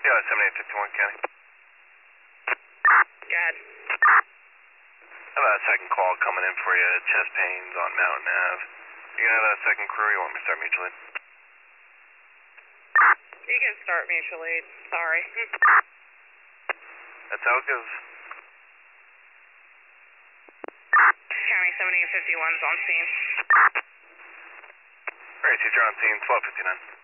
Yeah, 7851 County. Good. I have a second call coming in for you, chest pains on Mountain Ave. You gonna have a second crew or you want me to start mutual aid? You can start mutual aid. Sorry. That's how it goes. County 7851's on scene. Alright, you're on scene 1259.